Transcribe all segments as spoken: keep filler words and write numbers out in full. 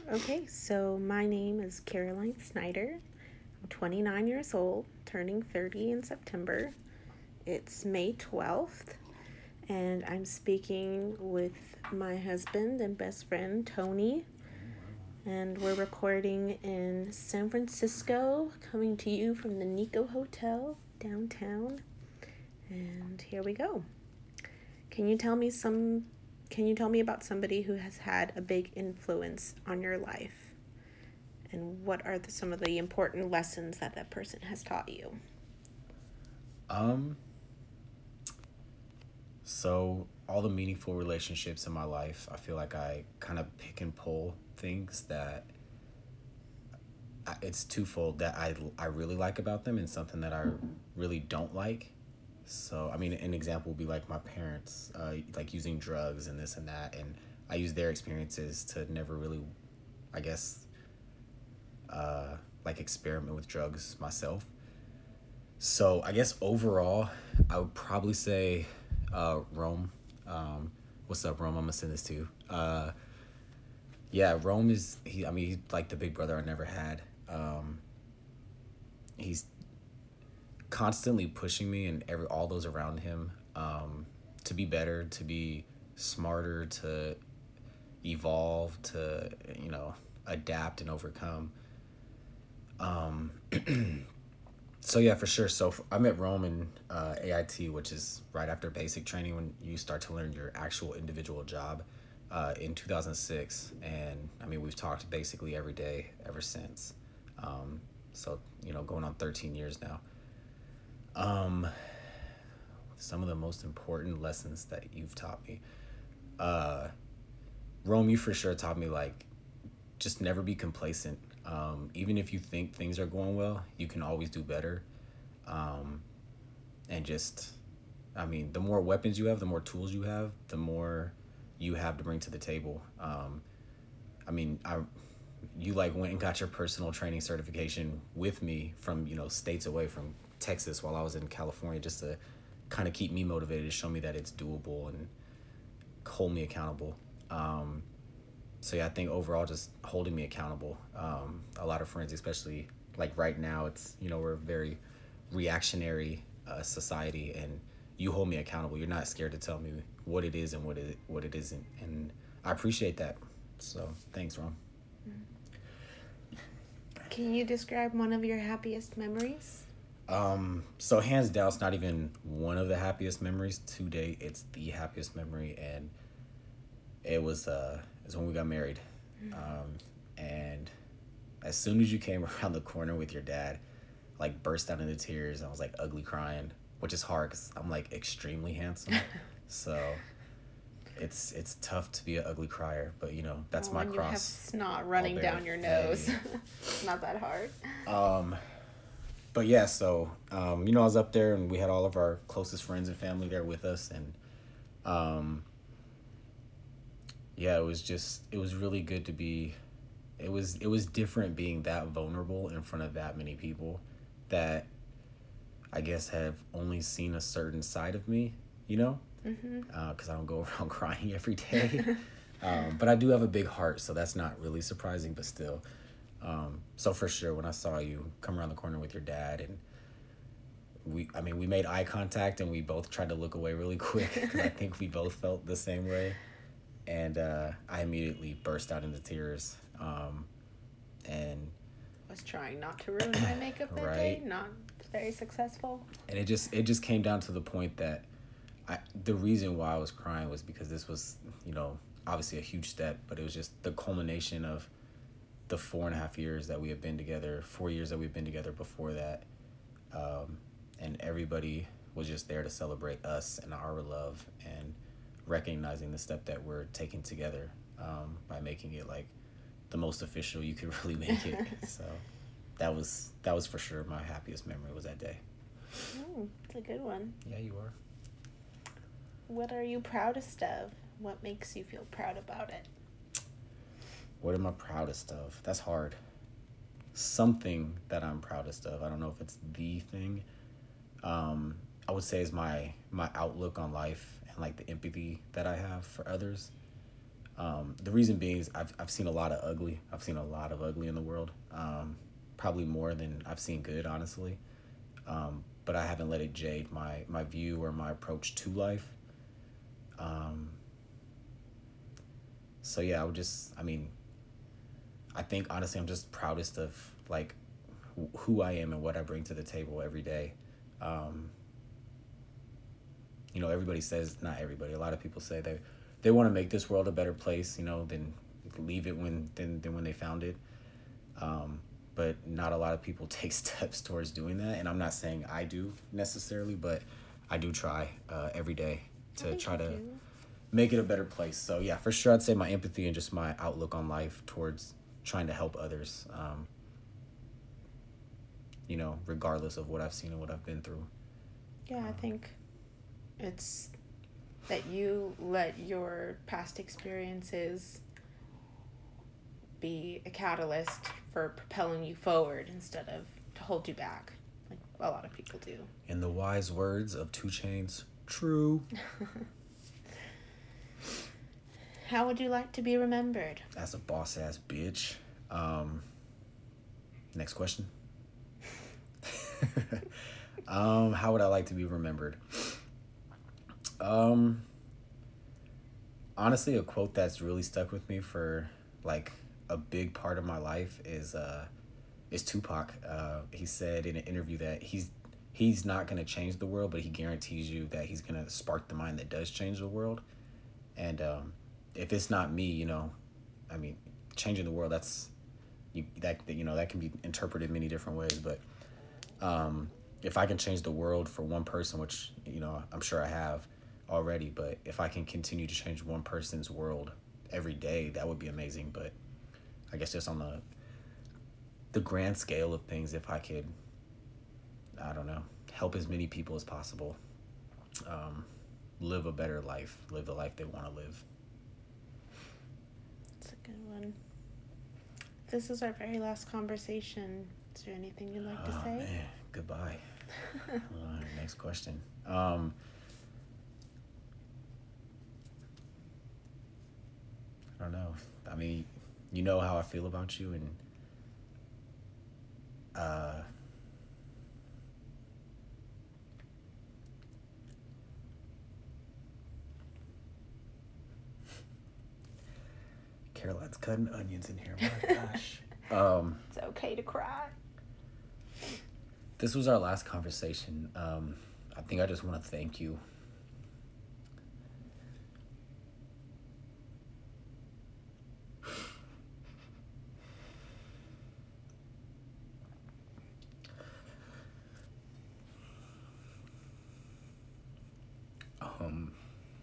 Okay, so my name is Caroline Snyder. I'm twenty-nine years old, turning thirty in September. It's May twelfth, and I'm speaking with my husband and best friend, Tony. And we're recording in San Francisco, coming to you from the Nico Hotel downtown. And here we go. Can you tell me some can you tell me about somebody who has had a big influence on your life? And what are the, some of the important lessons that that person has taught you? Um, so all the meaningful relationships in my life, I feel like I kind of pick and pull things that I, it's twofold that I I really like about them and something that I really don't like. So, I mean, an example would be like my parents, uh, like using drugs and this and that, and I use their experiences to never really, I guess, uh, like experiment with drugs myself. So I guess overall, I would probably say uh, Rome. Um, what's up, Rome? I'm gonna send this to you. Uh, yeah, Rome is he. I mean, he's like the big brother I never had. Um, he's constantly pushing me and every all those around him um, to be better, to be smarter, to evolve, to you know adapt and overcome. Um, So yeah, for sure. So I'm at Rome in uh, A I T, which is right after basic training when you start to learn your actual individual job uh, in two thousand six. And I mean, we've talked basically every day ever since. Um, so, you know, going on thirteen years now. Um, some of the most important lessons that you've taught me. Uh, Rome, you for sure taught me like just never be complacent. Um, even if you think things are going well, you can always do better. Um, and just I mean, the more weapons you have, the more tools you have, the more you have to bring to the table. Um, I mean, I you like went and got your personal training certification with me from you know states away from Texas while I was in California just to kind of keep me motivated to show me that it's doable and hold me accountable. Um, so yeah, I think overall just holding me accountable. Um, a lot of friends, especially like right now, it's you know we're a very reactionary uh, society, and you hold me accountable. You're not scared to tell me what it is and what it what it isn't, and I appreciate that. So thanks, Ron. Can you describe one of your happiest memories? Um, so hands down, it's not even one of the happiest memories to date. It's the happiest memory, and it was uh, it's when we got married. Um, and as soon as you came around the corner with your dad, like burst out into tears. I was like ugly crying, which is hard because I'm like extremely handsome. So it's it's tough to be an ugly crier, but you know that's Oh, my when you have cross. snot I'll running bear. down your nose. Hey. It's not that hard. Um, but yeah, so um, you know I was up there and we had all of our closest friends and family there with us, and um, yeah, it was just it was really good to be. It was it was different being that vulnerable in front of that many people that I guess have only seen a certain side of me, you know, Mm-hmm. because uh, I don't go around crying every day. um, but I do have a big heart, so that's not really surprising, but still. Um, so for sure, when I saw you come around the corner with your dad, and we, I mean, we made eye contact, and we both tried to look away really quick because I think we both felt the same way, and uh, I immediately burst out into tears. Um, and Was trying not to ruin my makeup that day. right, Not very successful. and it just it just came down to the point that I, the reason why I was crying was because this was, you know, obviously a huge step, but it was just the culmination of the four and a half years that we had been together, four years that we've been together before that. Um, and everybody was just there to celebrate us and our love and recognizing the step that we're taking together um, by making it like the most official you could really make it. So that was, that was for sure my happiest memory was that day. Mm, it's a good one. Yeah, you are. What are you proudest of? What makes you feel proud about it? What am I proudest of? That's hard. Something that I'm proudest of. I don't know if it's the thing. Um, I would say is my my outlook on life and like the empathy that I have for others. Um, the reason being is I've, I've seen a lot of ugly. I've seen a lot of ugly in the world. Um, probably more than I've seen good, honestly. Um, but I haven't let it jade my, my view or my approach to life. Um, so yeah, I would just, I mean, I think honestly, I'm just proudest of like who I am and what I bring to the table every day. Um, you know, everybody says, not everybody, a lot of people say they, they want to make this world a better place, you know, than leave it when, than, than when they found it. Um, but not a lot of people take steps towards doing that. And I'm not saying I do necessarily, but I do try uh, every day to try to do. make it a better place. So yeah, for sure, I'd say my empathy and just my outlook on life towards trying to help others, um, you know, regardless of what I've seen and what I've been through. Yeah, I think it's that you let your past experiences be a catalyst for propelling you forward instead of to hold you back, like a lot of people do. In the wise words of two Chainz, true. How would you like to be remembered? As a boss ass bitch. Um, next question. um, how would I like to be remembered? Um, honestly, a quote that's really stuck with me for like a big part of my life is uh, is Tupac. Uh, he said in an interview that he's he's not gonna change the world, but he guarantees you that he's gonna spark the mind that does change the world. And um, if it's not me, you know, I mean, changing the world, that's you that you know that can be interpreted many different ways. But um, if I can change the world for one person, which you know I'm sure I have already, but if I can continue to change one person's world every day, that would be amazing. But I guess just on the the grand scale of things, if I could, I don't know, help as many people as possible, um, live a better life, live the life they want to live. That's a good one. This is our very last conversation. Is there anything you'd like to oh, say? Man. Goodbye. All right, next question. Um, I don't know. I mean, you know how I feel about you, and uh, Caroline's cutting onions in here. My gosh. Um, it's okay to cry. This was our last conversation. Um, I think I just want to thank you. Um,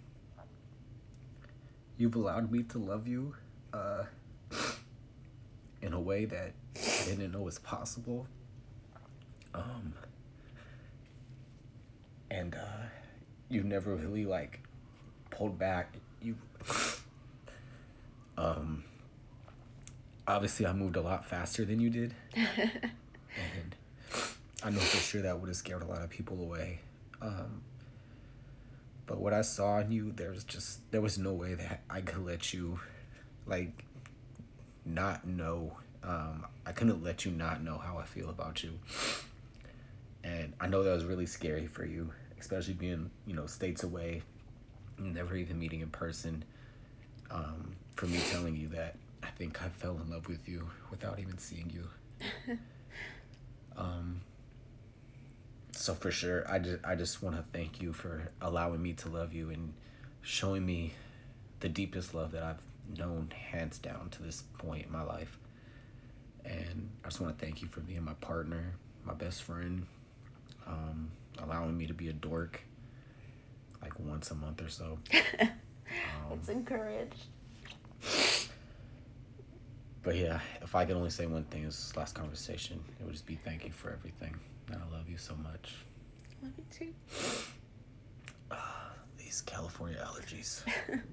you've allowed me to love you uh, in a way that I didn't know was possible. Um, and, uh, you never really, like, pulled back. You, um, obviously I moved a lot faster than you did. And I know for sure that would have scared a lot of people away. Um, but what I saw in you, there was just, there was no way that I could let you, like, not know. Um, I couldn't let you not know how I feel about you. And I know that was really scary for you, especially being, you know, states away, never even meeting in person. Um, for me telling you that I think I fell in love with you without even seeing you. um, so for sure, I just, I just want to thank you for allowing me to love you and showing me the deepest love that I've known, hands down, to this point in my life. And I just want to thank you for being my partner, my best friend, um, allowing me to be a dork like once a month or so. um, it's encouraged. But yeah, if I could only say one thing, this last conversation, it would just be thank you for everything. And I love you so much. Love you too. Uh, these California allergies.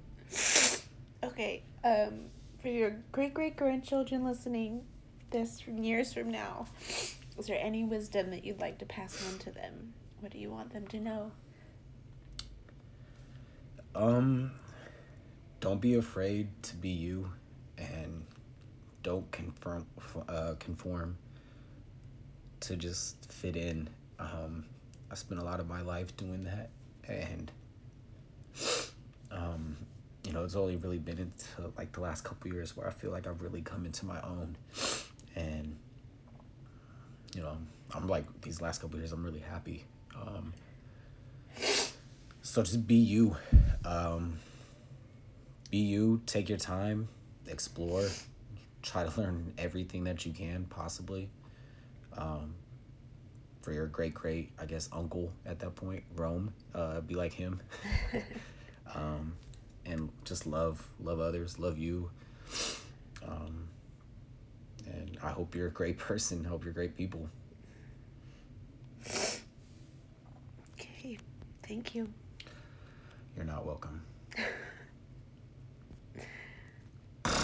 Okay, um, for your great-great-grandchildren listening this years from now, is there any wisdom that you'd like to pass on to them? What do you want them to know? Um, don't be afraid to be you, and don't conform uh, conform to just fit in. Um, I spent a lot of my life doing that, and um, you know, it's only really been into like the last couple years where I feel like I've really come into my own, and you know, I'm like these last couple years I'm really happy. Um, so just be you, um, be you. Take your time, explore, try to learn everything that you can possibly. Um, for your great great I guess uncle at that point, Rome, uh, be like him. um, and just love love others, love you. Um, and I hope you're a great person. I hope you're great people. Okay, thank you. You're not welcome.